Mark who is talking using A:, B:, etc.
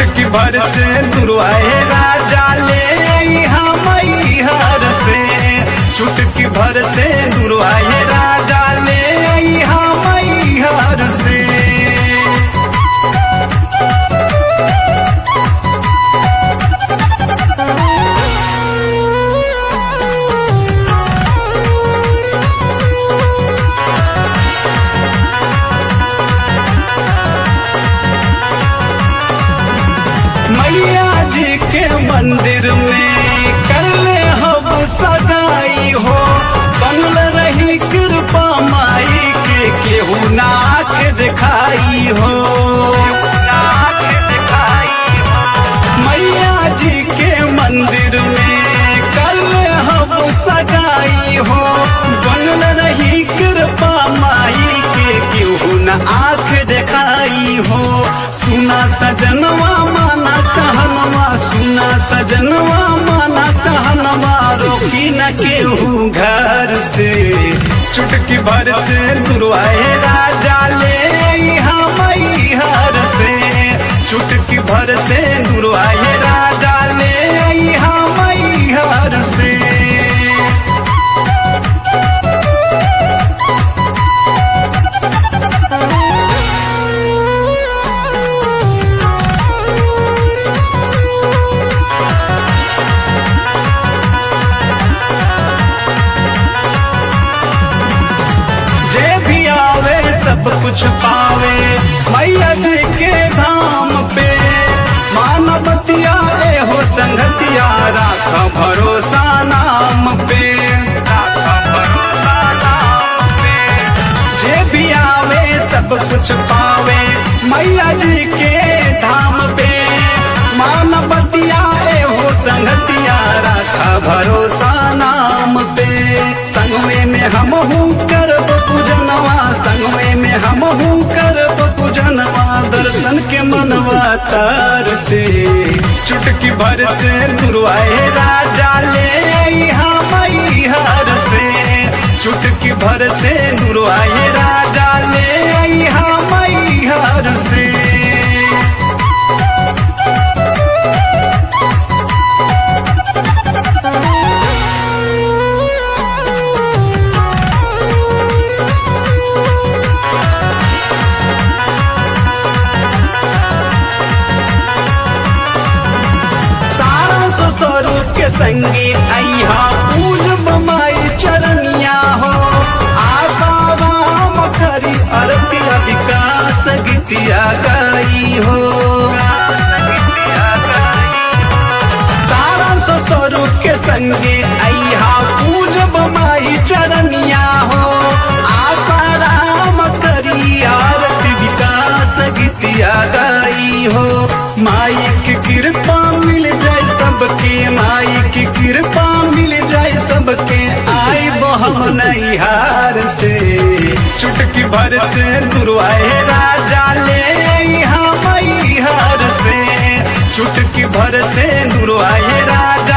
A: चुटकी भर से दुर्वाए राजा ले मैहर से, चुटकी भर से दुर्वाए राजा ले मैहर से। मैया जी के मंदिर में कर ले हम सगाई हो, बनल रही कृपा माई के केहू नाक दिखाई हो। मैया जी के मंदिर में कर ले हम सगाई हो, बनल रही कृपा माई के केहू न आँख दिखाई हो। सुना सजनवा माना कहनवा, सुना सजनवा माना कहनवा, रोकी न केहू घर से। चुटकी भर से दुर्वाए राजा ले मैहर से, चुटकी भर से दुर्वाए राजा ले मैहर से। सब कुछ पावे मैया जी के धाम पे, मानवतिया हो संगतिया राख भरोसा नाम पे, राख भरोसा नाम पे। जे भी आवे सब कुछ पावे मैया जी के धाम पे, मानवतिया हो संगतिया राख भरोसा नाम पे। संगवे में हम करब पूजनवा, संगवे में हम करब पूजनवा, दर्शन के मनवा तार से। चुटकी भर से दुर्वाए राजा ले मैहर से, चुटकी भर से दुर्वाए राजा ले मैहर से। स्वरूप के संगी अहा पूजब माई चरनिया हो, आशा राम खरी अरतिया विकास गीतिया गाई हो। तारा स्वरूप के संगी अहा पूजब माई चरनिया हो, आशा राम खरी आरती विकास गीतिया गाई हो। माई की कृपा मिल जाए सबके, माई की कृपा मिल जाए सबके, आई हम नैहर से। चुटकी भर से दुर्वाए राजा ले मैहर से, चुटकी भर से दुर्वाए राजा